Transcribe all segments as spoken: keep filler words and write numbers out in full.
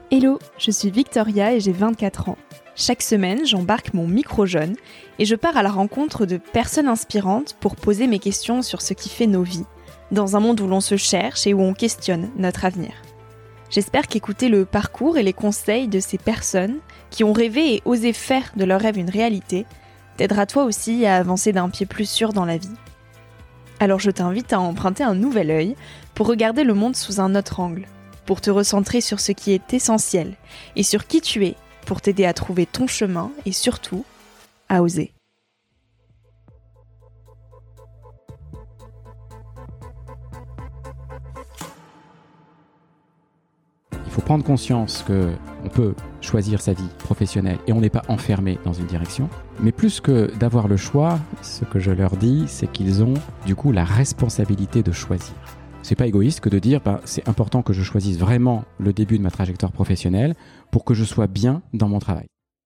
Hello, je suis Victoria et j'ai vingt-quatre ans. Chaque semaine, j'embarque mon micro-jeune et je pars à la rencontre de personnes inspirantes pour poser mes questions sur ce qui fait nos vies, dans un monde où l'on se cherche et où on questionne notre avenir. J'espère qu'écouter le parcours et les conseils de ces personnes qui ont rêvé et osé faire de leur rêve une réalité t'aidera toi aussi à avancer d'un pied plus sûr dans la vie. Alors je t'invite à emprunter un nouvel œil pour regarder le monde sous un autre angle, pour te recentrer sur ce qui est essentiel et sur qui tu es, pour t'aider à trouver ton chemin et surtout, à oser. Il faut prendre conscience qu'on peut choisir sa vie professionnelle et on n'est pas enfermé dans une direction. Mais plus que d'avoir le choix, ce que je leur dis, c'est qu'ils ont du coup la responsabilité de choisir. C'est pas égoïste que de dire bah, c'est important que je choisisse vraiment le début de ma trajectoire professionnelle pour que je sois bien dans mon travail.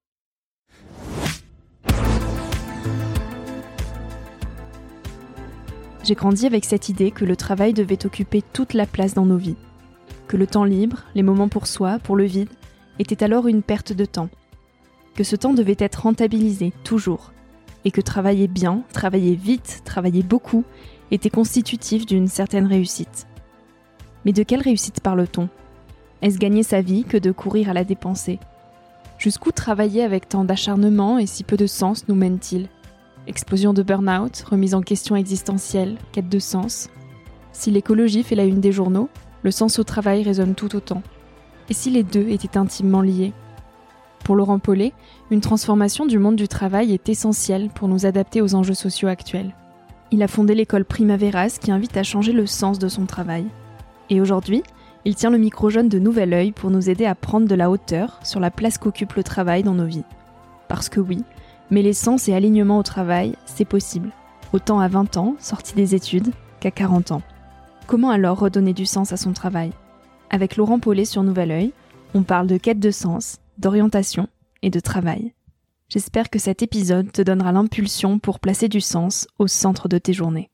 J'ai grandi avec cette idée que le travail devait occuper toute la place dans nos vies. Que le temps libre, les moments pour soi, pour le vide, était alors une perte de temps. Que ce temps devait être rentabilisé, toujours. Et que travailler bien, travailler vite, travailler beaucoup, était constitutif d'une certaine réussite. Mais de quelle réussite parle-t-on ? Est-ce gagner sa vie que de courir à la dépenser ? Jusqu'où travailler avec tant d'acharnement et si peu de sens nous mène-t-il ? Explosion de burn-out, remise en question existentielle, quête de sens. Si l'écologie fait la une des journaux, le sens au travail résonne tout autant. Et si les deux étaient intimement liés ? Pour Laurent Paulet, une transformation du monde du travail est essentielle pour nous adapter aux enjeux sociaux actuels. Il a fondé l'école Primaveras qui invite à changer le sens de son travail. Et aujourd'hui, il tient le micro-jeune de Nouvel Oeil pour nous aider à prendre de la hauteur sur la place qu'occupe le travail dans nos vies. Parce que oui, mêler sens et alignement au travail, c'est possible. Autant à vingt ans, sorti des études, qu'à quarante ans. Comment alors redonner du sens à son travail ? Avec Laurent Paulet sur Nouvel Oeil, on parle de quête de sens, d'orientation et de travail. J'espère que cet épisode te donnera l'impulsion pour placer du sens au centre de tes journées.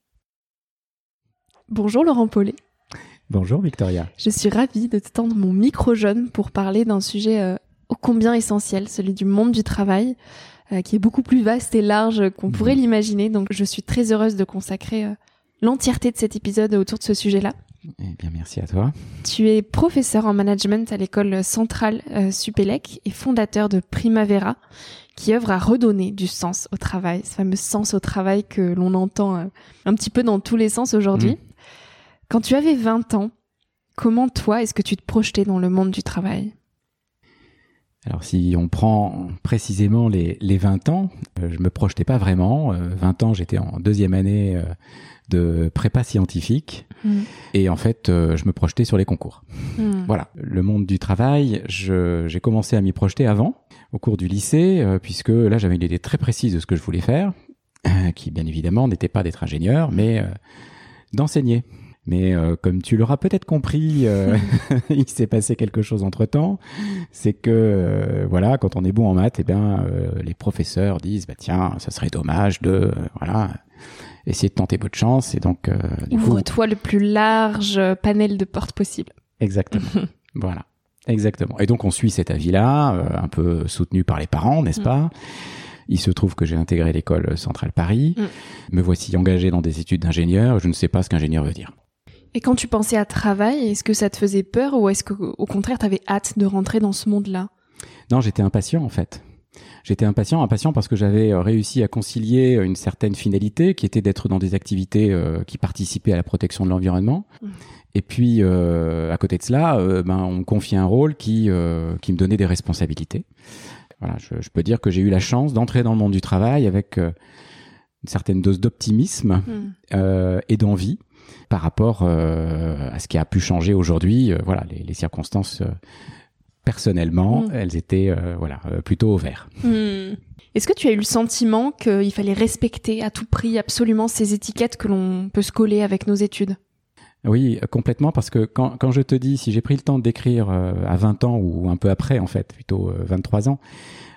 Bonjour Laurent Paulet. Bonjour Victoria. Je suis ravie de te tendre mon micro-jeune pour parler d'un sujet euh, ô combien essentiel, celui du monde du travail, euh, qui est beaucoup plus vaste et large qu'on pourrait l'imaginer. Donc je suis très heureuse de consacrer euh, l'entièreté de cet épisode autour de ce sujet-là. Eh bien, merci à toi. Tu es professeur en management à l'école centrale euh, Supélec et fondateur de Primavera, qui œuvre à redonner du sens au travail, ce fameux sens au travail que l'on entend euh, un petit peu dans tous les sens aujourd'hui. Mmh. Quand tu avais vingt ans, comment toi, est-ce que tu te projetais dans le monde du travail ? Alors si on prend précisément les, les vingt ans, euh, je me projetais pas vraiment. Euh, vingt ans, j'étais en deuxième année euh, de prépa scientifique mmh. et en fait, euh, je me projetais sur les concours. Mmh. Voilà, le monde du travail, je, j'ai commencé à m'y projeter avant, au cours du lycée, euh, puisque là, j'avais une idée très précise de ce que je voulais faire, euh, qui bien évidemment n'était pas d'être ingénieur, mais euh, d'enseigner. Mais euh, comme tu l'auras peut-être compris, euh, il s'est passé quelque chose entre-temps. C'est que euh, voilà, quand on est bon en maths, eh bien euh, les professeurs disent bah tiens, ça serait dommage de euh, voilà essayer de tenter votre chance et donc euh, ouvre-toi le plus large panel de portes possible. Exactement. Voilà, exactement. Et donc on suit cet avis-là, euh, un peu soutenu par les parents, n'est-ce mmh. pas ? Il se trouve que j'ai intégré l'école centrale Paris. Mmh. Me voici engagé dans des études d'ingénieur. Je ne sais pas ce qu'ingénieur veut dire. Et quand tu pensais à travail, est-ce que ça te faisait peur ou est-ce qu'au contraire, tu avais hâte de rentrer dans ce monde-là ? Non, j'étais impatient en fait. J'étais impatient, impatient parce que j'avais réussi à concilier une certaine finalité qui était d'être dans des activités euh, qui participaient à la protection de l'environnement. Mmh. Et puis, euh, à côté de cela, euh, ben, on me confiait un rôle qui, euh, qui me donnait des responsabilités. Voilà, je, je peux dire que j'ai eu la chance d'entrer dans le monde du travail avec euh, une certaine dose d'optimisme mmh. euh, et d'envie par rapport euh, à ce qui a pu changer aujourd'hui. Euh, voilà, les, les circonstances, euh, personnellement, mmh. elles étaient euh, voilà, euh, plutôt au vert. Mmh. Est-ce que tu as eu le sentiment qu'il fallait respecter à tout prix absolument ces étiquettes que l'on peut se coller avec nos études ? Oui, complètement, parce que quand, quand je te dis, si j'ai pris le temps d'écrire euh, à vingt ans ou un peu après, en fait, plutôt euh, vingt-trois ans,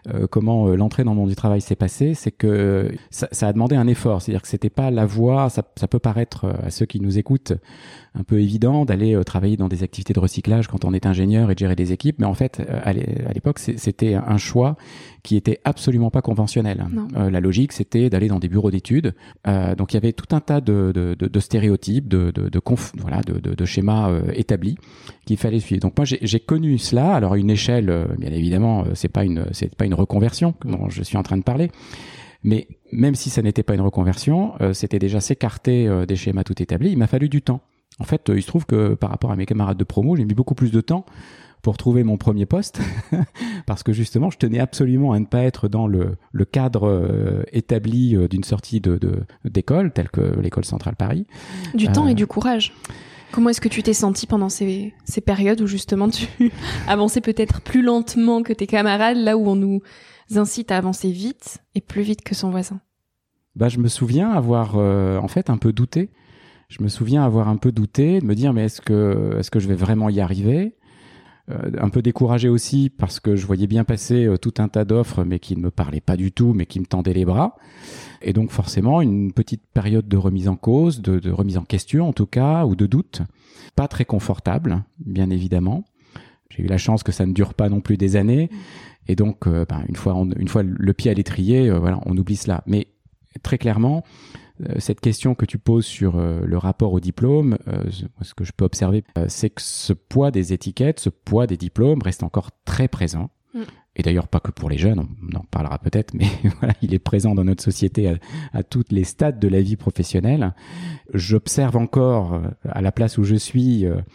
euh, comment euh, l'entrée dans le monde du travail s'est passée, c'est que ça, ça a demandé un effort. C'est-à-dire que c'était pas la voie. Ça, ça peut paraître à ceux qui nous écoutent un peu évident d'aller euh, travailler dans des activités de recyclage quand on est ingénieur et de gérer des équipes, mais en fait, euh, à l'époque, c'était un choix qui était absolument pas conventionnel. Euh, la logique, c'était d'aller dans des bureaux d'études. Euh, donc, il y avait tout un tas de, de, de, de stéréotypes, de, de, de, conf, voilà, de, de, de schémas euh, établis qu'il fallait suivre. Donc, moi, j'ai connu cela. Alors, à une échelle, euh, bien évidemment, c'est pas une, c'est pas une reconversion dont je suis en train de parler. Mais même si ça n'était pas une reconversion, euh, c'était déjà s'écarter euh, des schémas tout établis. Il m'a fallu du temps. En fait, euh, il se trouve que par rapport à mes camarades de promo, j'ai mis beaucoup plus de temps pour trouver mon premier poste parce que justement, je tenais absolument à ne pas être dans le, le cadre euh, établi euh, d'une sortie de, de, d'école, telle que l'école centrale Paris. Du euh, temps et du courage. Comment est-ce que tu t'es senti pendant ces, ces périodes où justement tu avançais peut-être plus lentement que tes camarades, là où on nous incite à avancer vite et plus vite que son voisin? Bah, je me souviens avoir euh, en fait un peu douté. Je me souviens avoir un peu douté, de me dire mais est-ce que, est-ce que je vais vraiment y arriver ? Euh, un peu découragé aussi parce que je voyais bien passer euh, tout un tas d'offres mais qui ne me parlaient pas du tout, mais qui me tendaient les bras. Et donc forcément une petite période de remise en cause, de, de remise en question en tout cas, ou de doute. Pas très confortable, bien évidemment. J'ai eu la chance que ça ne dure pas non plus des années. Et donc euh, ben, une fois, on, une fois le pied à l'étrier, euh, voilà, on oublie cela. Mais très clairement, cette question que tu poses sur euh, le rapport au diplôme, euh, ce que je peux observer, euh, c'est que ce poids des étiquettes, ce poids des diplômes reste encore très présent. Mm. Et d'ailleurs, pas que pour les jeunes, on en parlera peut-être, mais voilà, il est présent dans notre société à, à tous les stades de la vie professionnelle. J'observe encore, à la place où je suis, euh,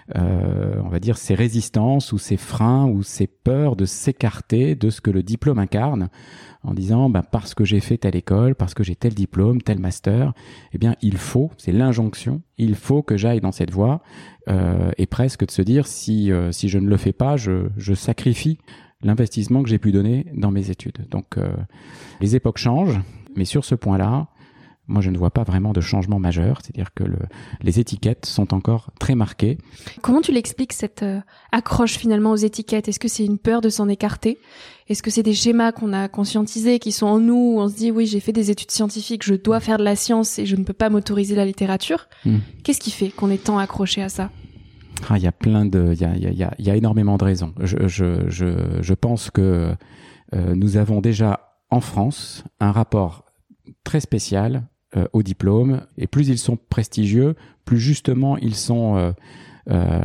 euh, on va dire, ces résistances ou ces freins ou ces peurs de s'écarter de ce que le diplôme incarne, en disant ben, parce que j'ai fait telle école, parce que j'ai tel diplôme, tel master, eh bien il faut, c'est l'injonction, il faut que j'aille dans cette voie, euh, et presque de se dire si euh, si je ne le fais pas, je je sacrifie l'investissement que j'ai pu donner dans mes études. Donc euh, les époques changent, mais sur ce point-là, moi je ne vois pas vraiment de changement majeur, c'est-à-dire que le, les étiquettes sont encore très marquées. Comment tu l'expliques cette euh, accroche finalement aux étiquettes ? Est-ce que c'est une peur de s'en écarter ? Est-ce que c'est des schémas qu'on a conscientisés, qui sont en nous, où on se dit oui j'ai fait des études scientifiques, je dois faire de la science et je ne peux pas m'autoriser la littérature ? mmh. Qu'est-ce qui fait qu'on est tant accroché à ça ? Ah, il y a plein de, il y a, il y a, il y a énormément de raisons. Je, je, je, je pense que euh, nous avons déjà en France un rapport très spécial euh, aux diplômes, et plus ils sont prestigieux, plus justement ils sont euh, euh,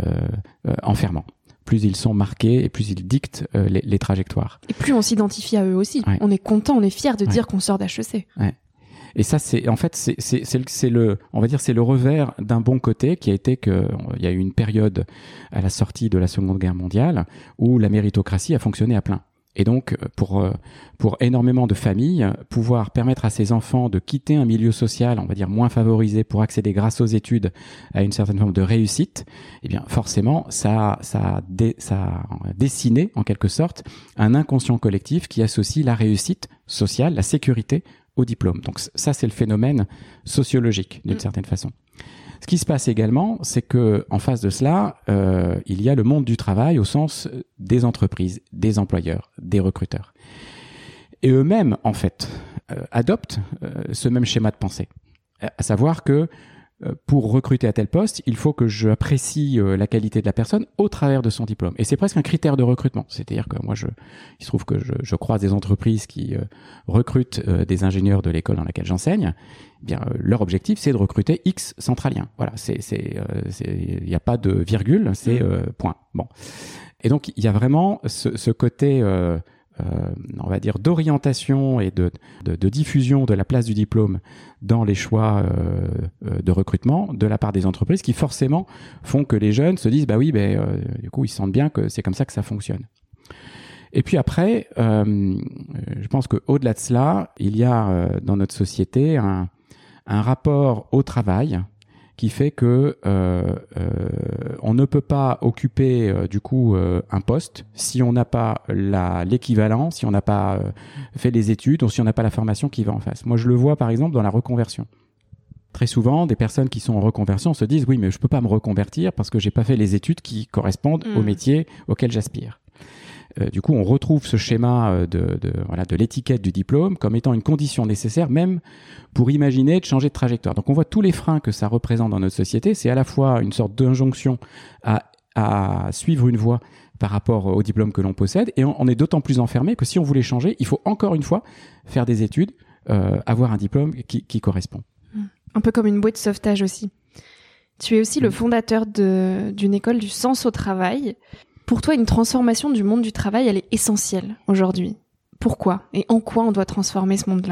euh, enfermants. Plus ils sont marqués et plus ils dictent euh, les, les trajectoires. Et plus on s'identifie à eux aussi. Ouais. On est content, on est fier de ouais. dire qu'on sort d'H E C. Ouais. Et ça, c'est en fait, c'est c'est c'est le, c'est le, on va dire, c'est le revers d'un bon côté qui a été que il y a eu une période à la sortie de la Seconde Guerre mondiale où la méritocratie a fonctionné à plein. Et donc, pour pour énormément de familles, pouvoir permettre à ses enfants de quitter un milieu social, on va dire moins favorisé, pour accéder grâce aux études à une certaine forme de réussite, eh bien forcément, ça ça a dé, ça a dessiné en quelque sorte un inconscient collectif qui associe la réussite sociale, la sécurité au diplôme. Donc ça, c'est le phénomène sociologique d'une mmh. certaine façon. Ce qui se passe également, c'est que en face de cela, euh, il y a le monde du travail au sens des entreprises, des employeurs, des recruteurs. Et eux-mêmes, en fait, euh, adoptent euh, ce même schéma de pensée. À savoir que euh, pour recruter à tel poste, il faut que j'apprécie euh, la qualité de la personne au travers de son diplôme. Et c'est presque un critère de recrutement. C'est-à-dire que moi, je, il se trouve que je, je croise des entreprises qui euh, recrutent euh, des ingénieurs de l'école dans laquelle j'enseigne. Eh bien, euh, leur objectif, c'est de recruter X centraliens. Voilà, c'est, c'est, euh, c'est, il n'y a pas de virgule, c'est euh, point. Bon. Et donc, il y a vraiment ce, ce côté, euh, euh, on va dire, d'orientation et de, de, de diffusion de la place du diplôme dans les choix euh, de recrutement de la part des entreprises qui forcément font que les jeunes se disent, bah oui, ben euh, du coup, ils sentent bien que c'est comme ça que ça fonctionne. Et puis après, euh, je pense qu'au-delà de cela, il y a euh, dans notre société un un rapport au travail qui fait que euh, euh, on ne peut pas occuper euh, du coup euh, un poste si on n'a pas la, l'équivalent, si on n'a pas euh, fait les études ou si on n'a pas la formation qui va en face. Moi, je le vois par exemple dans la reconversion. Très souvent, des personnes qui sont en reconversion se disent « Oui, mais je peux pas me reconvertir parce que j'ai pas fait les études qui correspondent mmh. au métier auquel j'aspire ». Euh, du coup, on retrouve ce schéma de, de, voilà, de l'étiquette du diplôme comme étant une condition nécessaire même pour imaginer de changer de trajectoire. Donc on voit tous les freins que ça représente dans notre société. C'est à la fois une sorte d'injonction à, à suivre une voie par rapport au diplôme que l'on possède, et on, on est d'autant plus enfermé que si on voulait changer, il faut encore une fois faire des études, euh, avoir un diplôme qui, qui correspond. Un peu comme une bouée de sauvetage aussi. Tu es aussi le fondateur de, d'une école du sens au travail. Pour toi, une transformation du monde du travail, elle est essentielle aujourd'hui. Pourquoi ? Et en quoi on doit transformer ce monde-là ?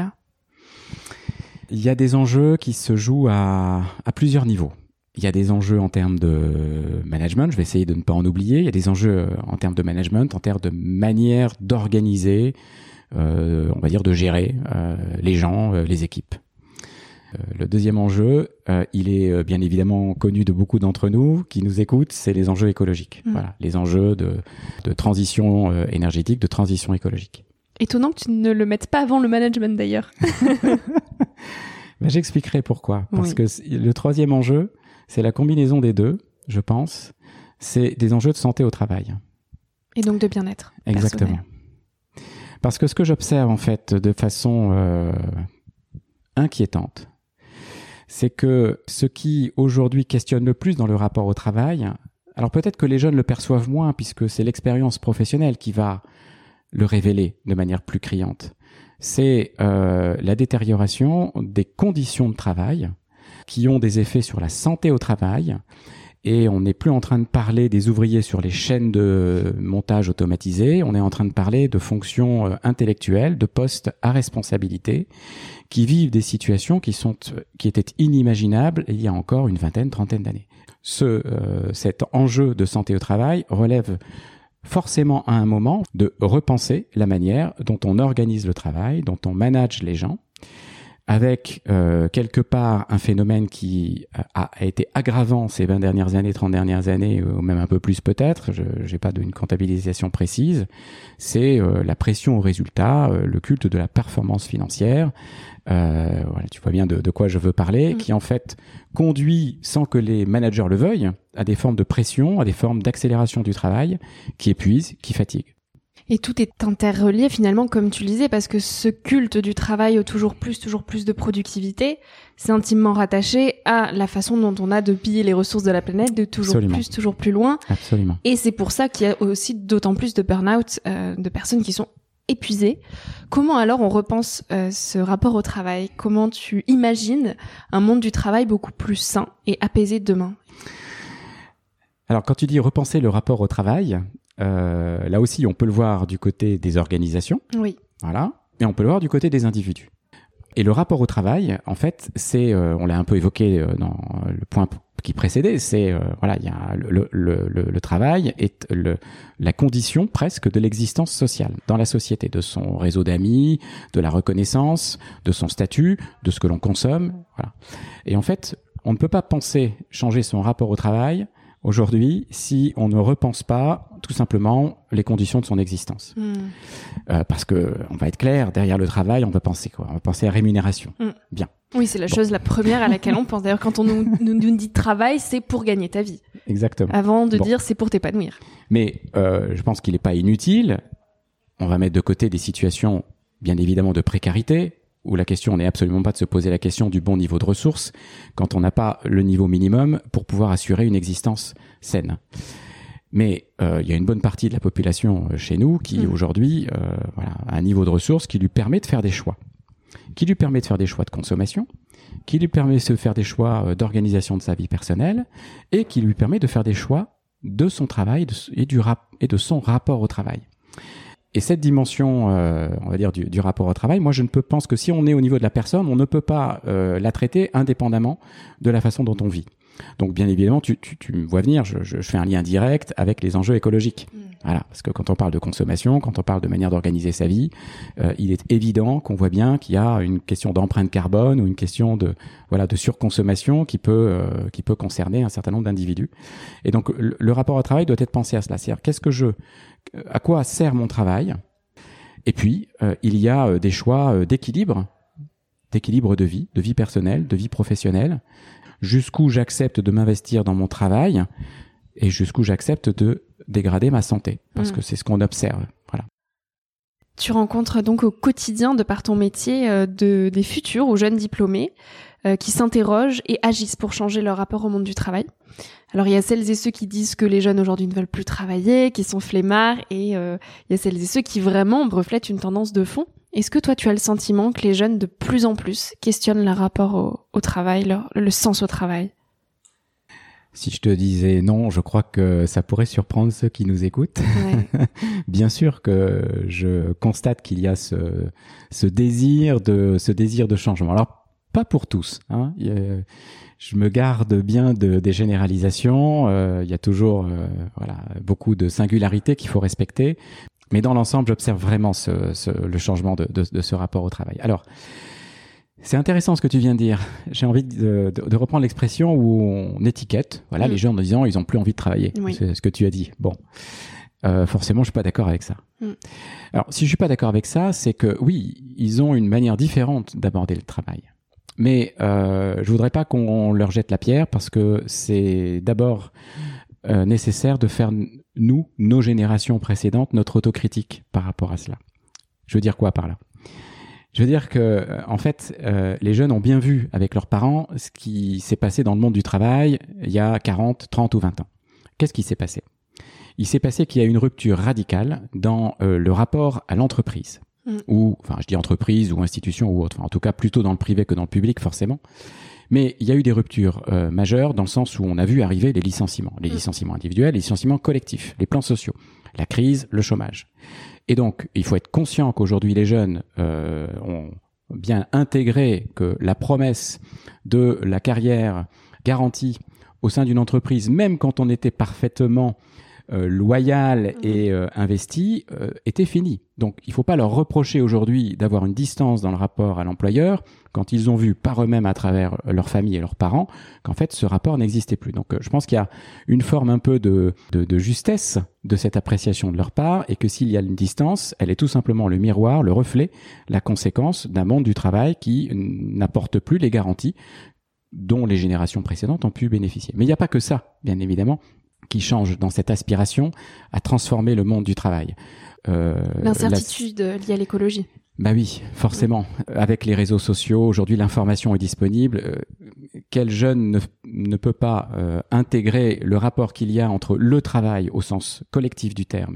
Il y a des enjeux qui se jouent à, à plusieurs niveaux. Il y a des enjeux en termes de management, je vais essayer de ne pas en oublier. Il y a des enjeux en termes de management, en termes de manière d'organiser, euh, on va dire de gérer euh, les gens, euh, les équipes. Euh, le deuxième enjeu, euh, il est euh, bien évidemment connu de beaucoup d'entre nous qui nous écoutent, c'est les enjeux écologiques. Mmh. Voilà, les enjeux de, de transition euh, énergétique, de transition écologique. Étonnant que tu ne le mettes pas avant le management d'ailleurs. Ben, j'expliquerai pourquoi. Parce oui. que le troisième enjeu, c'est la combinaison des deux, je pense. C'est des enjeux de santé au travail. Et donc de bien-être. Exactement. Personnel. Parce que ce que j'observe en fait de façon euh, inquiétante, c'est que ce qui aujourd'hui questionne le plus dans le rapport au travail, alors peut-être que les jeunes le perçoivent moins puisque c'est l'expérience professionnelle qui va le révéler de manière plus criante, c'est euh, la détérioration des conditions de travail qui ont des effets sur la santé au travail. Et on n'est plus en train de parler des ouvriers sur les chaînes de montage automatisées, on est en train de parler de fonctions euh, intellectuelles, de postes à responsabilité, qui vivent des situations qui sont qui étaient inimaginables il y a encore une vingtaine, trentaine d'années. Ce, euh, cet enjeu de santé au travail relève forcément à un moment de repenser la manière dont on organise le travail, dont on manage les gens, avec euh, quelque part un phénomène qui a, a été aggravant ces vingt dernières années, trente dernières années, ou même un peu plus peut-être, je n'ai pas d'une comptabilisation précise, c'est euh, la pression au résultat, euh, le culte de la performance financière, euh, voilà, tu vois bien de, de quoi je veux parler, mmh. qui en fait conduit, sans que les managers le veuillent, à des formes de pression, à des formes d'accélération du travail, qui épuisent, qui fatiguent. Et tout est interrelié finalement, comme tu le disais, parce que ce culte du travail au toujours plus, toujours plus de productivité, c'est intimement rattaché à la façon dont on a de piller les ressources de la planète, de toujours Absolument. plus, toujours plus loin. Absolument. Et c'est pour ça qu'il y a aussi d'autant plus de burn-out, euh, de personnes qui sont épuisées. Comment alors on repense euh, ce rapport au travail ? Comment tu imagines un monde du travail beaucoup plus sain et apaisé demain ? Alors quand tu dis repenser le rapport au travail, Euh, là aussi, on peut le voir du côté des organisations. Oui. Voilà. Et on peut le voir du côté des individus. Et le rapport au travail, en fait, c'est, euh, on l'a un peu évoqué euh, dans le point qui précédait, c'est, euh, voilà, il y a le, le, le, le travail est le, la condition presque de l'existence sociale dans la société, de son réseau d'amis, de la reconnaissance, de son statut, de ce que l'on consomme. Voilà. Et en fait, on ne peut pas penser changer son rapport au travail aujourd'hui si on ne repense pas tout simplement les conditions de son existence. Mmh. Euh, parce que, on va être clair, derrière le travail, on va penser quoi ? On va penser à rémunération. Mmh. Bien. Oui, c'est la bon. chose la première à laquelle on pense. D'ailleurs, quand on nous, nous, nous dit travail, c'est pour gagner ta vie. Exactement. Avant de bon. dire c'est pour t'épanouir. Mais euh, je pense qu'il n'est pas inutile. On va mettre de côté des situations, bien évidemment, de précarité, où la question n'est absolument pas de se poser la question du bon niveau de ressources quand on n'a pas le niveau minimum pour pouvoir assurer une existence saine. Mais euh, il y a une bonne partie de la population chez nous qui mmh. aujourd'hui euh, voilà, a un niveau de ressources qui lui permet de faire des choix, qui lui permet de faire des choix de consommation, qui lui permet de faire des choix d'organisation de sa vie personnelle et qui lui permet de faire des choix de son travail de, et, du rap, et de son rapport au travail. Et cette dimension, euh, on va dire, du, du rapport au travail, moi je ne peux pense que si on est au niveau de la personne, on ne peut pas euh, la traiter indépendamment de la façon dont on vit. Donc bien évidemment, tu, tu, tu me vois venir, je, je, je fais un lien direct avec les enjeux écologiques. Mmh. Voilà, parce que quand on parle de consommation, quand on parle de manière d'organiser sa vie, euh, il est évident qu'on voit bien qu'il y a une question d'empreinte carbone ou une question de voilà de surconsommation qui peut euh, qui peut concerner un certain nombre d'individus. Et donc le, le rapport au travail doit être pensé à cela, c'est-à-dire qu'est-ce que je à quoi sert mon travail ? Et puis, euh, il y a euh, des choix euh, d'équilibre, d'équilibre de vie, de vie personnelle, de vie professionnelle, jusqu'où j'accepte de m'investir dans mon travail et jusqu'où j'accepte de dégrader ma santé, parce mmh. que c'est ce qu'on observe. Voilà. Tu rencontres donc au quotidien, de par ton métier, euh, de, des futurs ou jeunes diplômés euh, qui s'interrogent et agissent pour changer leur rapport au monde du travail. Alors il y a celles et ceux qui disent que les jeunes aujourd'hui ne veulent plus travailler, qui sont flemmards, et euh, il y a celles et ceux qui vraiment reflètent une tendance de fond. Est-ce que toi tu as le sentiment que les jeunes de plus en plus questionnent leur rapport au, au travail, leur, le sens au travail ? Si je te disais non, je crois que ça pourrait surprendre ceux qui nous écoutent. Ouais. Bien sûr que je constate qu'il y a ce, ce désir de, ce désir de changement. Alors, pas pour tous, hein. Il y a, je me garde bien de, des généralisations. Euh, il y a toujours, euh, voilà, beaucoup de singularités qu'il faut respecter. Mais dans l'ensemble, j'observe vraiment ce, ce, le changement de, de, de ce rapport au travail. Alors, c'est intéressant ce que tu viens de dire. J'ai envie de, de, de reprendre l'expression où on étiquette, voilà, mmh. les gens en disant ils ont plus envie de travailler. Oui. C'est ce que tu as dit. Bon, euh, forcément, je suis pas d'accord avec ça. Mmh. Alors, si je suis pas d'accord avec ça, c'est que oui, ils ont une manière différente d'aborder le travail. Mais euh, je voudrais pas qu'on leur jette la pierre, parce que c'est d'abord euh, nécessaire de faire nous, nos générations précédentes, notre autocritique par rapport à cela. Je veux dire quoi par là ? Je veux dire que, en fait, euh, les jeunes ont bien vu avec leurs parents ce qui s'est passé dans le monde du travail il y a quarante, trente ou vingt ans. Qu'est-ce qui s'est passé ? Il s'est passé qu'il y a une rupture radicale dans euh, le rapport à l'entreprise. Mmh. Ou, enfin, je dis entreprise ou institution ou autre. Enfin, en tout cas, plutôt dans le privé que dans le public, forcément. Mais il y a eu des ruptures euh, majeures dans le sens où on a vu arriver les licenciements. Les mmh. licenciements individuels, les licenciements collectifs, les plans sociaux, la crise, le chômage. Et donc, il faut être conscient qu'aujourd'hui, les jeunes euh, ont bien intégré que la promesse de la carrière garantie au sein d'une entreprise, même quand on était parfaitement euh, loyal et euh, investi, euh, était finie. Donc, il ne faut pas leur reprocher aujourd'hui d'avoir une distance dans le rapport à l'employeur quand ils ont vu par eux-mêmes à travers leur famille et leurs parents qu'en fait, ce rapport n'existait plus. Donc, euh, je pense qu'il y a une forme un peu de, de, de justesse de cette appréciation de leur part, et que s'il y a une distance, elle est tout simplement le miroir, le reflet, la conséquence d'un monde du travail qui n'apporte plus les garanties dont les générations précédentes ont pu bénéficier. Mais il n'y a pas que ça, bien évidemment, qui change dans cette aspiration à transformer le monde du travail. Euh, L'incertitude la... liée à l'écologie. Bah oui, forcément. Oui. Avec les réseaux sociaux, aujourd'hui l'information est disponible. Euh, quel jeune ne, ne peut pas euh, intégrer le rapport qu'il y a entre le travail au sens collectif du terme,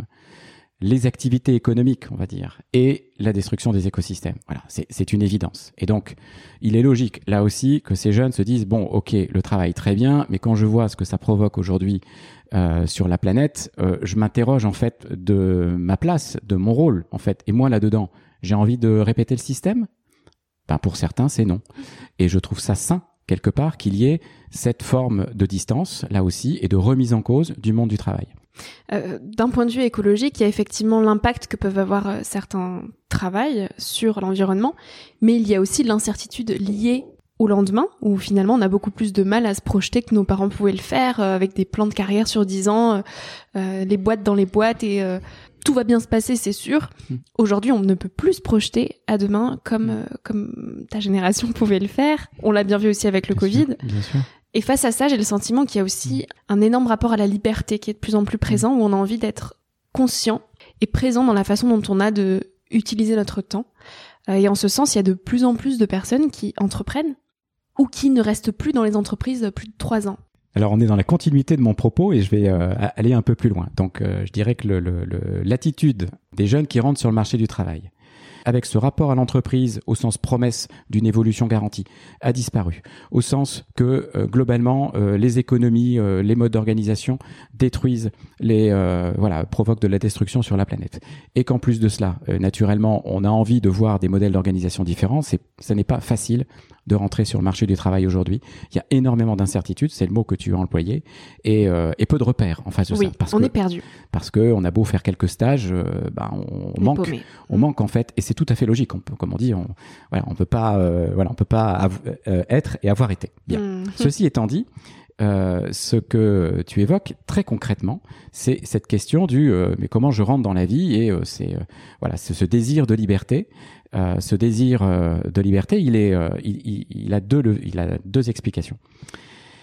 les activités économiques, on va dire, et la destruction des écosystèmes. Voilà, c'est, c'est une évidence. Et donc, il est logique, là aussi, que ces jeunes se disent, bon, ok, le travail, très bien, mais quand je vois ce que ça provoque aujourd'hui euh, sur la planète, euh, je m'interroge, en fait, de ma place, de mon rôle, en fait. Et moi, là-dedans, j'ai envie de répéter le système ? Ben, pour certains, c'est non. Et je trouve ça sain, quelque part, qu'il y ait cette forme de distance, là aussi, et de remise en cause du monde du travail. Euh, d'un point de vue écologique, il y a effectivement l'impact que peuvent avoir euh, certains travails sur l'environnement, mais il y a aussi l'incertitude liée au lendemain, où finalement on a beaucoup plus de mal à se projeter que nos parents pouvaient le faire, euh, avec des plans de carrière sur dix ans, euh, euh, les boîtes dans les boîtes, et euh, tout va bien se passer, c'est sûr. Mmh. Aujourd'hui, on ne peut plus se projeter à demain comme, euh, comme ta génération pouvait le faire. On l'a bien vu aussi avec le bien Covid. Sûr, bien sûr. Et face à ça, j'ai le sentiment qu'il y a aussi un énorme rapport à la liberté qui est de plus en plus présent, où on a envie d'être conscient et présent dans la façon dont on a de utiliser notre temps. Et en ce sens, il y a de plus en plus de personnes qui entreprennent ou qui ne restent plus dans les entreprises plus de trois ans. Alors, on est dans la continuité de mon propos et je vais euh, aller un peu plus loin. Donc, euh, je dirais que le, le, le, l'attitude des jeunes qui rentrent sur le marché du travail, avec ce rapport à l'entreprise au sens promesse d'une évolution garantie, a disparu. Au sens que, euh, globalement, euh, les économies, euh, les modes d'organisation détruisent, les, euh, voilà, provoquent de la destruction sur la planète. Et qu'en plus de cela, euh, naturellement, on a envie de voir des modèles d'organisation différents. C'est, ça n'est pas facile de rentrer sur le marché du travail aujourd'hui. Il y a énormément d'incertitudes, c'est le mot que tu as employé, et, euh, et peu de repères en face de oui, ça. Parce on que, est perdu. Parce que on a beau faire quelques stages, euh, bah, on, on manque, paumé. on mmh. manque en fait, et c'est tout à fait logique. On peut, comme on dit, on, voilà, on peut pas, euh, voilà, on peut pas av- euh, être et avoir été. Bien. Mmh. Ceci étant dit, euh, ce que tu évoques très concrètement, c'est cette question du euh, mais comment je rentre dans la vie, et euh, c'est euh, voilà, c'est ce désir de liberté. Euh, ce désir euh, de liberté, il est, euh, il, il, il a deux, le, il a deux explications.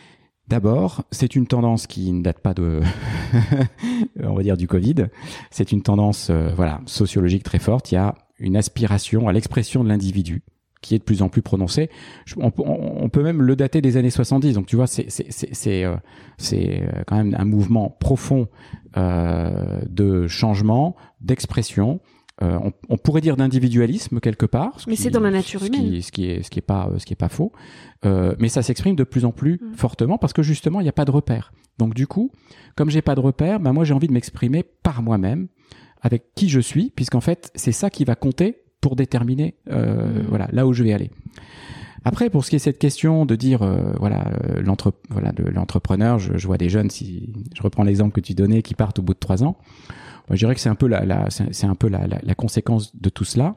D'abord, c'est une tendance qui ne date pas de, on va dire, du Covid. C'est une tendance, euh, voilà, sociologique très forte. Il y a une aspiration à l'expression de l'individu qui est de plus en plus prononcée. On, on, on peut même le dater des années soixante-dix. Donc, tu vois, c'est, c'est, c'est, c'est, euh, c'est quand même un mouvement profond euh, de changement, d'expression. Euh, on, on pourrait dire d'individualisme quelque part. Mais qui, c'est dans la nature humaine. Ce qui, ce qui est, ce qui est pas, ce qui est pas faux. Euh, mais ça s'exprime de plus en plus mmh. fortement parce que justement, il n'y a pas de repère. Donc du coup, comme j'ai pas de repère, ben moi j'ai envie de m'exprimer par moi-même, avec qui je suis, puisqu'en fait, c'est ça qui va compter pour déterminer, euh, mmh. voilà, là où je vais aller. Après, pour ce qui est cette question de dire, euh, voilà, euh, l'entre, voilà, de l'entrepreneur, je, je vois des jeunes, si je reprends l'exemple que tu donnais, qui partent au bout de trois ans. Je dirais que c'est un peu la, la c'est, c'est un peu la, la, la conséquence de tout cela.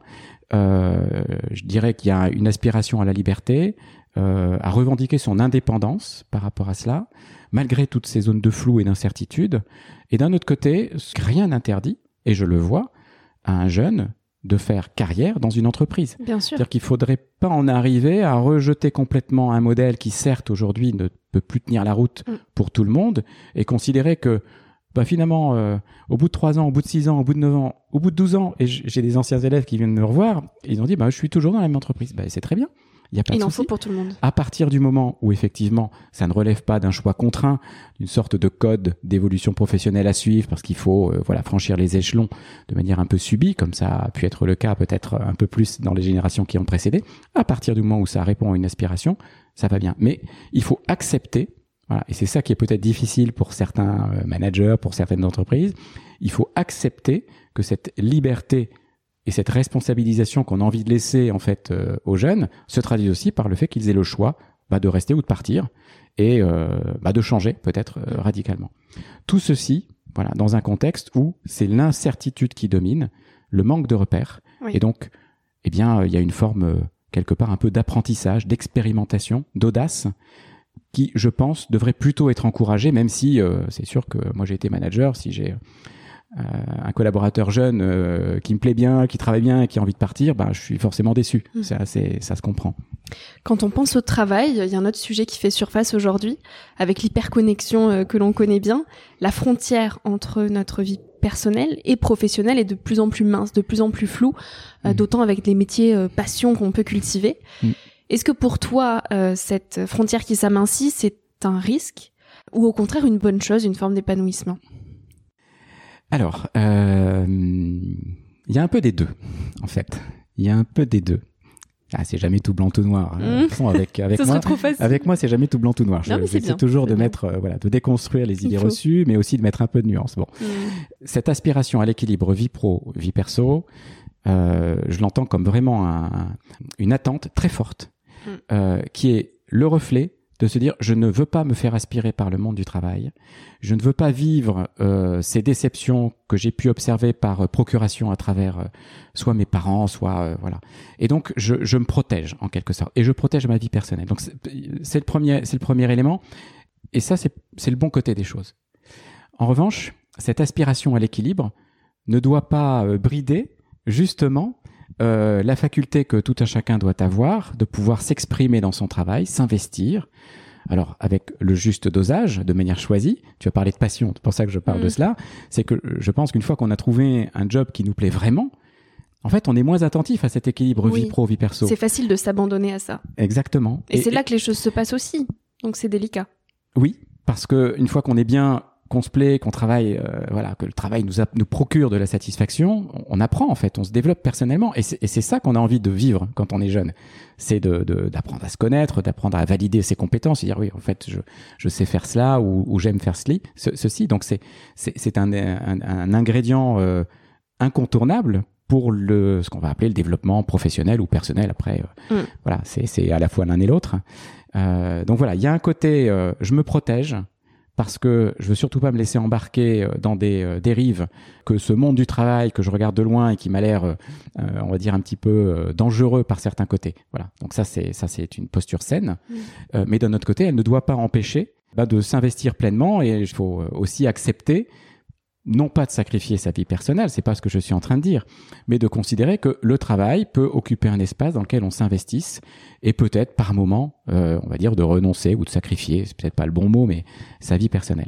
Euh, je dirais qu'il y a une aspiration à la liberté, euh, à revendiquer son indépendance par rapport à cela, malgré toutes ces zones de flou et d'incertitude. Et d'un autre côté, rien n'interdit, et je le vois, à un jeune de faire carrière dans une entreprise. Bien sûr. C'est-à-dire qu'il faudrait pas en arriver à rejeter complètement un modèle qui, certes, aujourd'hui ne peut plus tenir la route mm. pour tout le monde, et considérer que bah finalement, euh, au bout de trois ans, au bout de six ans, au bout de neuf ans, au bout de douze ans, et j'ai des anciens élèves qui viennent me revoir, et ils ont dit, bah, je suis toujours dans la même entreprise. Bah, c'est très bien. Il y a pas de souci. Il en faut pour tout le monde. À partir du moment où, effectivement, ça ne relève pas d'un choix contraint, d'une sorte de code d'évolution professionnelle à suivre, parce qu'il faut, euh, voilà, franchir les échelons de manière un peu subie, comme ça a pu être le cas peut-être un peu plus dans les générations qui ont précédé. À partir du moment où ça répond à une aspiration, ça va bien. Mais il faut accepter. Voilà. Et c'est ça qui est peut-être difficile pour certains managers, pour certaines entreprises. Il faut accepter que cette liberté et cette responsabilisation qu'on a envie de laisser en fait euh, aux jeunes se traduit aussi par le fait qu'ils aient le choix bah, de rester ou de partir et euh, bah, de changer peut-être euh, radicalement. Tout ceci, voilà, dans un contexte où c'est l'incertitude qui domine, le manque de repères, oui. Et donc, eh bien, il y a une forme euh, quelque part un peu d'apprentissage, d'expérimentation, d'audace, qui, je pense, devrait plutôt être encouragé, même si euh, c'est sûr que moi j'ai été manager, si j'ai euh, un collaborateur jeune euh, qui me plaît bien, qui travaille bien et qui a envie de partir, bah, je suis forcément déçu. Mmh. Ça, c'est, ça se comprend. Quand on pense au travail, il y a un autre sujet qui fait surface aujourd'hui, avec l'hyperconnexion euh, que l'on connaît bien. La frontière entre notre vie personnelle et professionnelle est de plus en plus mince, de plus en plus floue, euh, mmh. d'autant avec les métiers euh, passion qu'on peut cultiver. Mmh. Est-ce que pour toi, euh, cette frontière qui s'amincit, c'est un risque ou au contraire une bonne chose, une forme d'épanouissement ? Alors, euh, il y a un peu des deux, en fait. Il y a un peu des deux. Ah, c'est jamais tout blanc tout noir. Hein. Mmh. Avec avec moi, avec moi, c'est jamais tout blanc tout noir. Non, je, j'essaie bien. toujours c'est de bien. mettre, euh, voilà, de déconstruire les idées reçues, mais aussi de mettre un peu de nuance. Bon, mmh. Cette aspiration à l'équilibre vie pro, vie perso, euh, je l'entends comme vraiment un, une attente très forte. Euh, qui est le reflet de se dire je ne veux pas me faire aspirer par le monde du travail, je ne veux pas vivre euh, ces déceptions que j'ai pu observer par euh, procuration à travers euh, soit mes parents, soit euh, voilà. Et donc je, je me protège en quelque sorte et je protège ma vie personnelle. Donc c'est, c'est le premier, c'est le premier élément et ça c'est c'est le bon côté des choses. En revanche, cette aspiration à l'équilibre ne doit pas euh, brider justement Euh, la faculté que tout un chacun doit avoir de pouvoir s'exprimer dans son travail, s'investir, alors avec le juste dosage, de manière choisie. Tu as parlé de passion, c'est pour ça que je parle mmh. de cela. C'est que je pense qu'une fois qu'on a trouvé un job qui nous plaît vraiment, en fait, on est moins attentif à cet équilibre oui. vie pro, vie perso. C'est facile de s'abandonner à ça. Exactement. Et, et c'est et... là que les choses se passent aussi. Donc c'est délicat. Oui, parce que une fois qu'on est bien qu'on se plaît, qu'on travaille, euh, voilà, que le travail nous, a, nous procure de la satisfaction, on, on apprend en fait, on se développe personnellement, et c'est, et c'est ça qu'on a envie de vivre quand on est jeune. C'est de, de, d'apprendre à se connaître, d'apprendre à valider ses compétences, et dire oui, en fait, je, je sais faire cela ou, ou j'aime faire ceci. Ce, ceci. Donc c'est, c'est, c'est un, un, un ingrédient euh, incontournable pour le, ce qu'on va appeler le développement professionnel ou personnel. Après, euh, mm. voilà, c'est, c'est à la fois l'un et l'autre. Euh, donc voilà, il y a un côté, euh, je me protège. Parce que je veux surtout pas me laisser embarquer dans des euh, dérives que ce monde du travail que je regarde de loin et qui m'a l'air, euh, on va dire un petit peu euh, dangereux par certains côtés. Voilà. Donc ça c'est ça c'est une posture saine, mmh. euh, mais d'un autre côté, elle ne doit pas empêcher bah, de s'investir pleinement et il faut aussi accepter non pas de sacrifier sa vie personnelle, c'est pas ce que je suis en train de dire, mais de considérer que le travail peut occuper un espace dans lequel on s'investisse et peut-être par moment, euh, on va dire, de renoncer ou de sacrifier, c'est peut-être pas le bon mot, mais sa vie personnelle.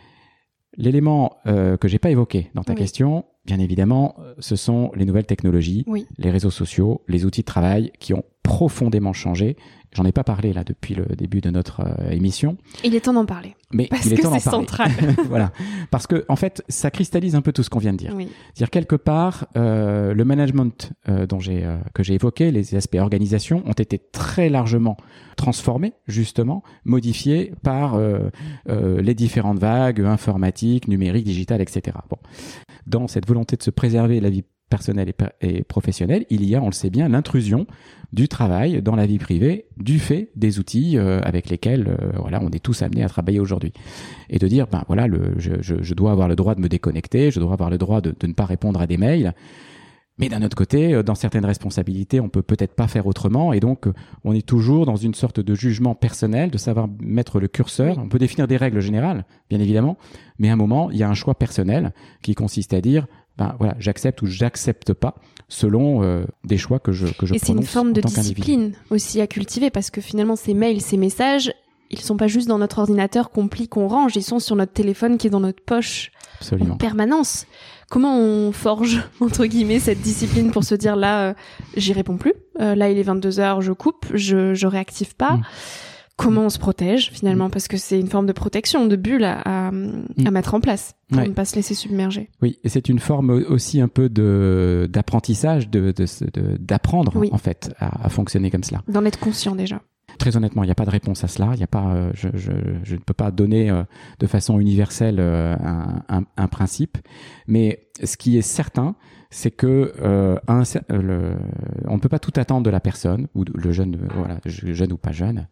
L'élément euh, que j'ai pas évoqué dans ta oui. question, bien évidemment, ce sont les nouvelles technologies, oui. les réseaux sociaux, les outils de travail qui ont profondément changé. J'en ai pas parlé là depuis le début de notre euh, émission. Il est temps d'en parler. Mais parce il est que temps c'est d'en parler. central. Voilà, parce que en fait, ça cristallise un peu tout ce qu'on vient de dire. Oui. C'est-à-dire quelque part, euh, le management euh, dont j'ai euh, que j'ai évoqué, les aspects organisation, ont été très largement transformés, justement, modifiés par euh, euh, les différentes vagues informatiques, numériques, digitales, et cetera. Bon, dans cette volonté de se préserver la vie personnelle et, per- et professionnelle, il y a, on le sait bien, l'intrusion du travail dans la vie privée du fait des outils euh, avec lesquels euh, voilà, on est tous amenés à travailler aujourd'hui. Et de dire, ben voilà, le, je, je, je dois avoir le droit de me déconnecter, je dois avoir le droit de, de ne pas répondre à des mails. Mais d'un autre côté, dans certaines responsabilités, on peut peut-être pas faire autrement, et donc on est toujours dans une sorte de jugement personnel, de savoir mettre le curseur. Oui. On peut définir des règles générales, bien évidemment, mais à un moment, il y a un choix personnel qui consiste à dire, ben voilà, j'accepte ou j'accepte pas, selon euh, des choix que je que je et prononce. Et c'est une forme en de tant discipline aussi à cultiver, parce que finalement, ces mails, ces messages, ils sont pas juste dans notre ordinateur qu'on plie, qu'on range, ils sont sur notre téléphone qui est dans notre poche. Absolument. En permanence. Comment on forge, entre guillemets, cette discipline pour se dire là, euh, j'y réponds plus, euh, là il est vingt-deux heures, je coupe, je, je réactive pas. Mmh. Comment on se protège finalement, parce que c'est une forme de protection, de bulle à, à, mmh. à mettre en place pour ouais. ne pas se laisser submerger. Oui, et c'est une forme aussi un peu de d'apprentissage, de, de, de d'apprendre oui. en fait à, à fonctionner comme cela. D'en être conscient déjà. Très honnêtement, il n'y a pas de réponse à cela. Il y a pas, euh, je, je, je ne peux pas donner euh, de façon universelle euh, un, un, un principe. Mais ce qui est certain, c'est que euh, un, le, on ne peut pas tout attendre de la personne ou de, le jeune, voilà, jeune ou pas jeune.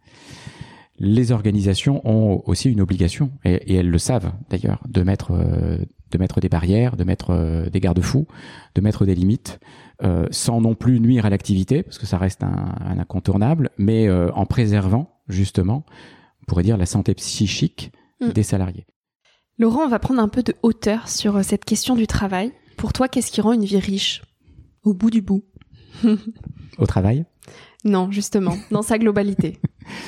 Les organisations ont aussi une obligation, et, et elles le savent d'ailleurs, de mettre, euh, de mettre des barrières, de mettre euh, des garde-fous, de mettre des limites, euh, sans non plus nuire à l'activité, parce que ça reste un, un incontournable, mais euh, en préservant justement, on pourrait dire, la santé psychique mmh. des salariés. Laurent, on va prendre un peu de hauteur sur cette question du travail. Pour toi, qu'est-ce qui rend une vie riche, au bout du bout? Au travail? Non, justement, dans sa globalité.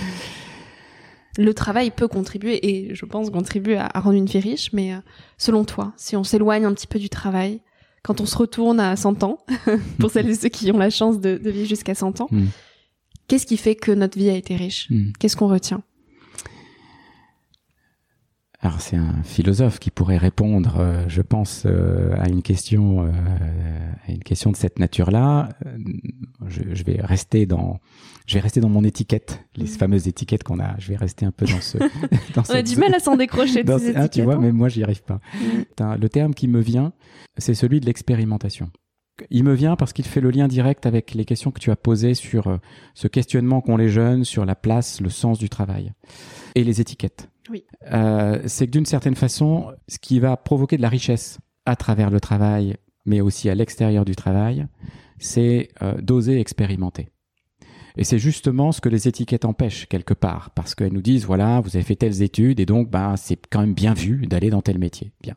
Le travail peut contribuer, et je pense contribuer à, à rendre une vie riche, mais euh, selon toi, si on s'éloigne un petit peu du travail, quand on se retourne à cent ans, pour celles et ceux qui ont la chance de, de vivre jusqu'à cent ans, mm. qu'est-ce qui fait que notre vie a été riche? mm. Qu'est-ce qu'on retient? Alors c'est un philosophe qui pourrait répondre, euh, je pense, euh, à une question, euh, à une question de cette nature-là. Je, je vais rester dans, je vais rester dans mon étiquette, les mmh. fameuses étiquettes qu'on a. Je vais rester un peu dans ce. dans On a du mal à s'en décrocher de ces étiquettes. Hein, tu vois, mais moi j'y arrive pas. Mmh. Le terme qui me vient, c'est celui de l'expérimentation. Il me vient parce qu'il fait le lien direct avec les questions que tu as posées sur euh, ce questionnement qu'ont les jeunes sur la place, le sens du travail et les étiquettes. Oui. Euh, c'est que d'une certaine façon, ce qui va provoquer de la richesse à travers le travail, mais aussi à l'extérieur du travail, c'est euh, d'oser expérimenter. Et c'est justement ce que les étiquettes empêchent quelque part, parce qu'elles nous disent, voilà, vous avez fait telles études, et donc bah, c'est quand même bien vu d'aller dans tel métier. Bien.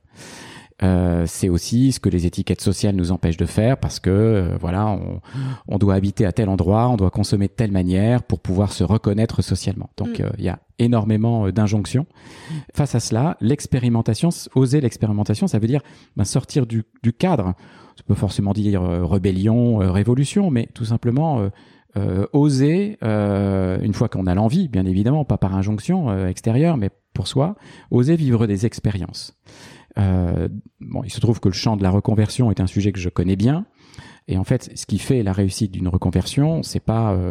Euh, c'est aussi ce que les étiquettes sociales nous empêchent de faire, parce que euh, voilà, on, on doit habiter à tel endroit, on doit consommer de telle manière pour pouvoir se reconnaître socialement. Donc il mmh. euh, y a énormément d'injonctions. Face à cela, l'expérimentation, oser l'expérimentation, ça veut dire ben, sortir du, du cadre. Ça peut forcément dire euh, rébellion, euh, révolution, mais tout simplement euh, euh, oser, euh, une fois qu'on a l'envie, bien évidemment, pas par injonction euh, extérieure, mais pour soi, oser vivre des expériences. Euh, bon, il se trouve que le champ de la reconversion est un sujet que je connais bien. Et en fait, ce qui fait la réussite d'une reconversion, c'est pas euh,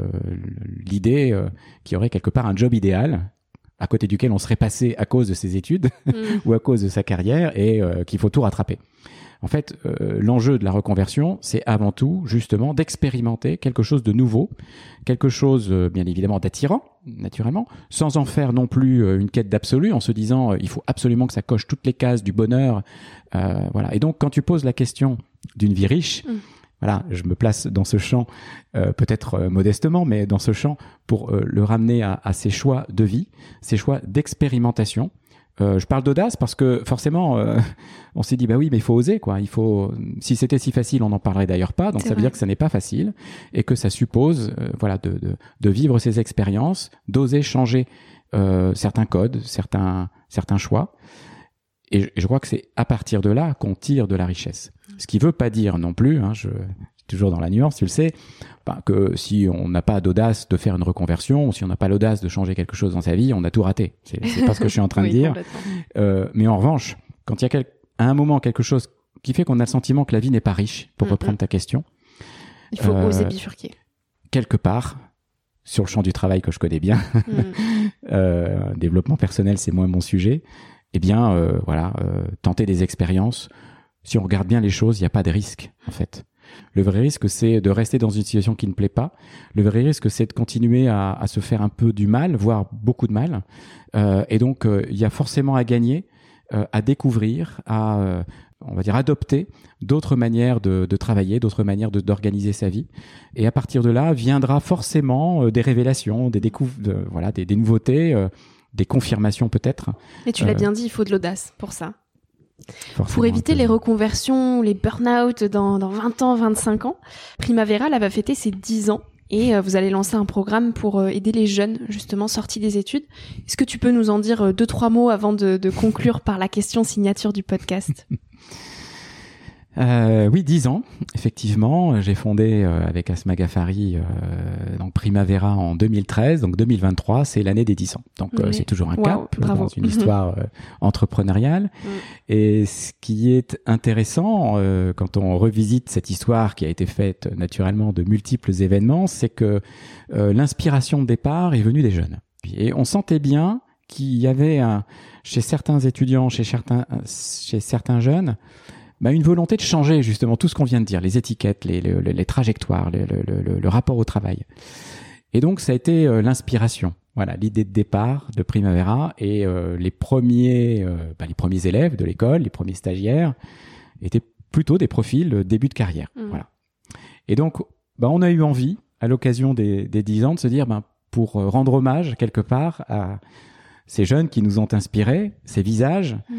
l'idée euh, qu'il y aurait quelque part un job idéal à côté duquel on serait passé à cause de ses études mmh. ou à cause de sa carrière et euh, qu'il faut tout rattraper. En fait, euh, l'enjeu de la reconversion, c'est avant tout justement d'expérimenter quelque chose de nouveau, quelque chose euh, bien évidemment d'attirant, naturellement, sans en faire non plus euh, une quête d'absolu, en se disant euh, il faut absolument que ça coche toutes les cases du bonheur. Euh, voilà. Et donc, quand tu poses la question d'une vie riche, mmh. voilà, je me place dans ce champ, euh, peut-être euh, modestement, mais dans ce champ pour euh, le ramener à, à ces choix de vie, ces choix d'expérimentation, Euh, je parle d'audace parce que forcément, euh, on s'est dit bah oui, mais il faut oser quoi. Il faut. Si c'était si facile, on n'en parlerait d'ailleurs pas. Donc C'est ça veut vrai. dire que ça n'est pas facile et que ça suppose, euh, voilà, de, de de vivre ces expériences, d'oser changer euh, certains codes, certains certains choix. Et je, et je crois que c'est à partir de là qu'on tire de la richesse. Ce qui veut pas dire non plus, hein, je toujours dans la nuance, tu le sais, bah, que si on n'a pas d'audace de faire une reconversion, ou si on n'a pas l'audace de changer quelque chose dans sa vie, on a tout raté. C'est, c'est pas ce que je suis en train Oui, de dire. complètement. Euh, mais en revanche, quand il y a quel- à un moment quelque chose qui fait qu'on a le sentiment que la vie n'est pas riche, pour Mm-hmm. reprendre ta question, Il faut euh, oser bifurquer. quelque part, sur le champ du travail que je connais bien, Mm. euh, développement personnel, c'est moins mon sujet, eh bien, euh, voilà, euh, tenter des expériences. Si on regarde bien les choses, il n'y a pas de risque, en fait. Le vrai risque, c'est de rester dans une situation qui ne plaît pas. Le vrai risque, c'est de continuer à, à se faire un peu du mal, voire beaucoup de mal. Euh, et donc, euh, il y a forcément à gagner, euh, à découvrir, à, euh, on va dire, adopter d'autres manières de, de travailler, d'autres manières de, d'organiser sa vie. Et à partir de là, viendra forcément euh, des révélations, des découvertes, euh, voilà, des, des nouveautés, euh, des confirmations peut-être. Mais tu l'as Euh, bien dit, il faut de l'audace pour ça. Forcément Pour éviter un peu. les reconversions, les burn-out dans, dans vingt ans, vingt-cinq ans, Primavera là, va fêter ses dix ans et euh, vous allez lancer un programme pour euh, aider les jeunes justement sortis des études. Est-ce que tu peux nous en dire euh, deux, trois mots avant de, de conclure par la question signature du podcast? Euh, oui, dix ans, effectivement. J'ai fondé euh, avec Asma Ghaffari euh, donc Primavera en deux mille treize, donc deux mille vingt-trois, c'est l'année des dix ans. Donc euh, Oui. c'est toujours un Wow, cap bravo. dans une histoire euh, entrepreneuriale. Mm. Et ce qui est intéressant euh, quand on revisite cette histoire qui a été faite naturellement de multiples événements, c'est que euh, l'inspiration de départ est venue des jeunes. Et on sentait bien qu'il y avait un, chez certains étudiants, chez certains, chez certains jeunes, bah, une volonté de changer justement tout ce qu'on vient de dire, les étiquettes, les, les, les trajectoires, le, le, le, le rapport au travail. Et donc ça a été euh, l'inspiration, voilà, l'idée de départ de Primavera et euh, les premiers, euh, bah, les premiers élèves de l'école, les premiers stagiaires étaient plutôt des profils euh, début de carrière, Mmh. voilà. Et donc bah, on a eu envie à l'occasion des, des dix ans de se dire, bah, pour euh, rendre hommage quelque part à ces jeunes qui nous ont inspirés, ces visages, Mmh.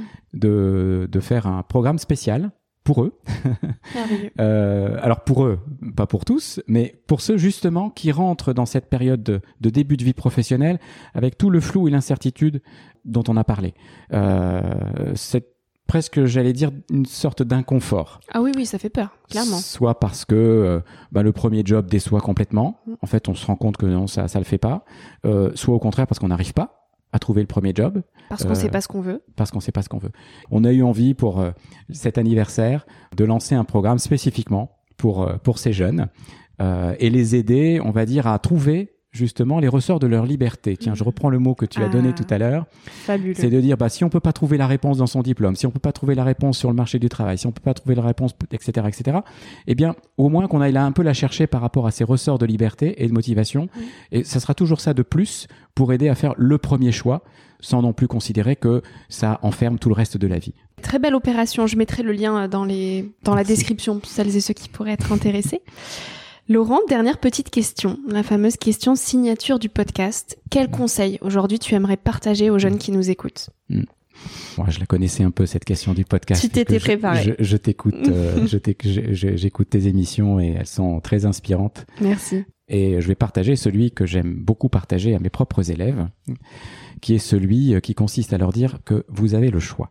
de, de faire un programme spécial pour eux. Merveilleux. Euh, alors pour eux, pas pour tous, mais pour ceux justement qui rentrent dans cette période de, de début de vie professionnelle avec tout le flou et l'incertitude dont on a parlé. Euh, c'est presque, j'allais dire, une sorte d'inconfort. Ah oui, oui, ça fait peur, clairement. Soit parce que euh, bah, le premier job déçoit complètement. En fait, on se rend compte que non, ça ça le fait pas. Euh, soit au contraire parce qu'on n'arrive pas à trouver le premier job. Parce qu'on Euh, sait pas ce qu'on veut. Parce qu'on sait pas ce qu'on veut. On a eu envie pour euh, cet anniversaire de lancer un programme spécifiquement pour euh, pour ces jeunes euh, et les aider, on va dire, à trouver justement les ressorts de leur liberté. Tiens, je reprends le mot que tu as Ah. donné tout à l'heure. Fabuleux. C'est de dire, bah, si on peut pas trouver la réponse dans son diplôme, si on peut pas trouver la réponse sur le marché du travail, si on peut pas trouver la réponse, et cetera, et cetera, eh bien, au moins qu'on aille là un peu la chercher par rapport à ces ressorts de liberté et de motivation. Oui. Et ça sera toujours ça de plus pour aider à faire le premier choix, sans non plus considérer que ça enferme tout le reste de la vie. Très belle opération. Je mettrai le lien dans les dans la Merci. description pour celles et ceux qui pourraient être intéressés. Laurent, dernière petite question, la fameuse question signature du podcast. Quel conseil aujourd'hui tu aimerais partager aux jeunes qui nous écoutent? Moi, je la connaissais un peu, cette question du podcast. Tu t'étais parce que je- préparé. Je, je t'écoute, euh, je t'éc- je- je- j'écoute tes émissions et elles sont très inspirantes. Merci. Et je vais partager celui que j'aime beaucoup partager à mes propres élèves, qui est celui qui consiste à leur dire que vous avez le choix.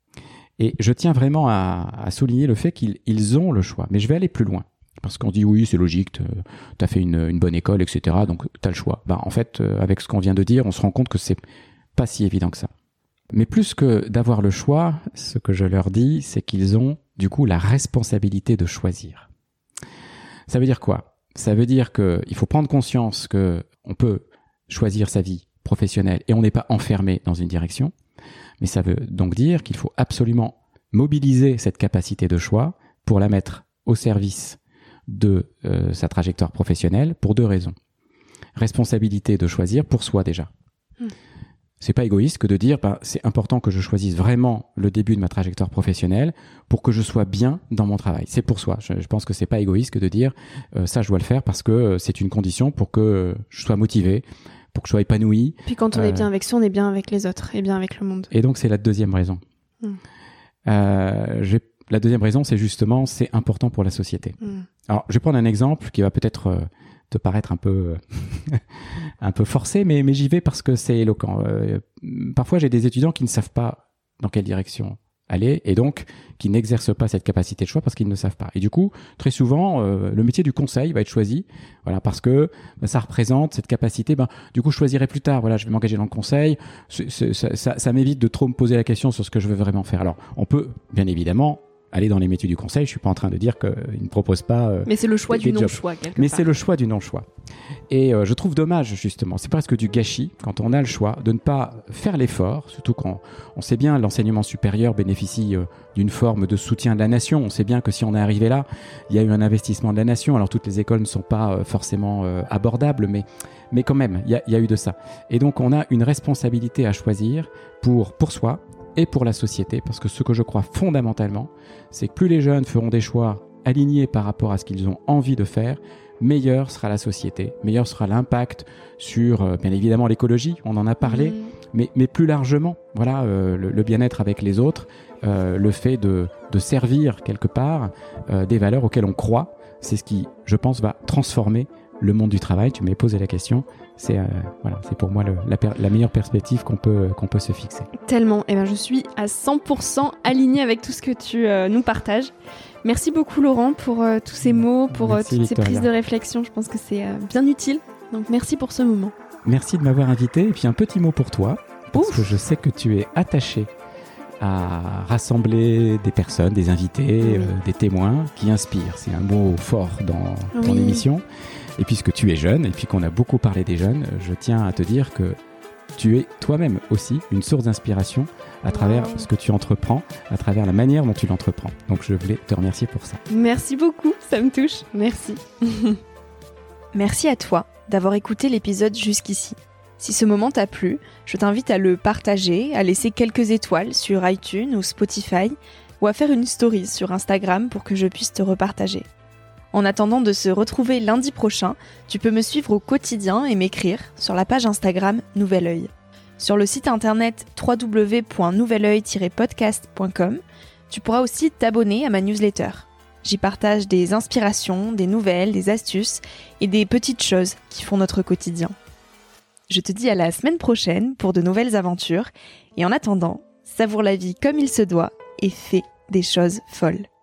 Et je tiens vraiment à, à souligner le fait qu'ils ils ont le choix. Mais je vais aller plus loin. Parce qu'on dit oui, c'est logique, tu as fait une, une bonne école, et cetera. Donc tu as le choix. Ben, en fait, euh, avec ce qu'on vient de dire, on se rend compte que c'est pas si évident que ça. Mais plus que d'avoir le choix, ce que je leur dis, c'est qu'ils ont du coup la responsabilité de choisir. Ça veut dire quoi ? Ça veut dire qu'il faut prendre conscience que on peut choisir sa vie professionnelle et on n'est pas enfermé dans une direction. Mais ça veut donc dire qu'il faut absolument mobiliser cette capacité de choix pour la mettre au service de euh, sa trajectoire professionnelle pour deux raisons. Responsabilité de choisir pour soi déjà. Mmh. C'est pas égoïste que de dire bah, c'est important que je choisisse vraiment le début de ma trajectoire professionnelle pour que je sois bien dans mon travail. C'est pour soi. Je, je pense que c'est pas égoïste que de dire euh, ça je dois le faire parce que euh, c'est une condition pour que euh, je sois motivé, pour que je sois épanoui. Puis quand on euh, est bien avec soi, on est bien avec les autres et bien avec le monde. Et donc c'est la deuxième raison. Mmh. Euh, j'ai... La deuxième raison, c'est justement, c'est important pour la société. Mmh. Alors, je vais prendre un exemple qui va peut-être euh, te paraître un peu, un peu forcé, mais, mais j'y vais parce que c'est éloquent. Euh, parfois, j'ai des étudiants qui ne savent pas dans quelle direction aller et donc qui n'exercent pas cette capacité de choix parce qu'ils ne savent pas. Et du coup, très souvent, euh, le métier du conseil va être choisi, voilà, parce que bah, ça représente cette capacité. Ben, du coup, je choisirai plus tard. Voilà, je vais m'engager dans le conseil. C'est, c'est, ça, ça, ça m'évite de trop me poser la question sur ce que je veux vraiment faire. Alors, on peut, bien évidemment, aller dans les métiers du conseil. Je suis pas en train de dire qu'ils ne proposent pas. Euh, Mais c'est le choix des, du des non-choix quelque Mais part. c'est le choix du non-choix. Et euh, je trouve dommage justement. C'est presque du gâchis quand on a le choix de ne pas faire l'effort, surtout quand on sait bien l'enseignement supérieur bénéficie euh, d'une forme de soutien de la nation. On sait bien que si on est arrivé là, il y a eu un investissement de la nation. Alors toutes les écoles ne sont pas euh, forcément euh, abordables, mais mais quand même, il y a, il y a eu de ça. Et donc on a une responsabilité à choisir pour pour soi et pour la société, parce que ce que je crois fondamentalement, c'est que plus les jeunes feront des choix alignés par rapport à ce qu'ils ont envie de faire, meilleure sera la société, meilleur sera l'impact sur, euh, bien évidemment, l'écologie, on en a parlé, mmh. mais, mais plus largement, voilà, euh, le, le bien-être avec les autres, euh, le fait de, de servir quelque part euh, des valeurs auxquelles on croit, c'est ce qui, je pense, va transformer le monde du travail. Tu m'as posé la question. C'est, euh, voilà, c'est pour moi le, la, per- la meilleure perspective qu'on peut, qu'on peut se fixer. Tellement. Eh ben, je suis à cent pour cent alignée avec tout ce que tu euh, nous partages. Merci beaucoup Laurent pour euh, tous ces mots, pour euh, toutes Victoria. Ces prises de réflexion. Je pense que c'est euh, bien utile. Donc merci pour ce moment. Merci de m'avoir invité. Et puis un petit mot pour toi, parce Ouf. que je sais que tu es attaché à rassembler des personnes, des invités, oui. euh, des témoins qui inspirent. C'est un mot fort dans oui. ton émission. Et puisque tu es jeune, et puis qu'on a beaucoup parlé des jeunes, je tiens à te dire que tu es toi-même aussi une source d'inspiration à travers wow. ce que tu entreprends, à travers la manière dont tu l'entreprends. Donc je voulais te remercier pour ça. Merci beaucoup, ça me touche. Merci. Merci à toi d'avoir écouté l'épisode jusqu'ici. Si ce moment t'a plu, je t'invite à le partager, à laisser quelques étoiles sur iTunes ou Spotify, ou à faire une story sur Instagram pour que je puisse te repartager. En attendant de se retrouver lundi prochain, tu peux me suivre au quotidien et m'écrire sur la page Instagram Nouvel Oeil. Sur le site internet w w w point nouvel oeil tiret podcast point com, tu pourras aussi t'abonner à ma newsletter. J'y partage des inspirations, des nouvelles, des astuces et des petites choses qui font notre quotidien. Je te dis à la semaine prochaine pour de nouvelles aventures et en attendant, savoure la vie comme il se doit et fais des choses folles.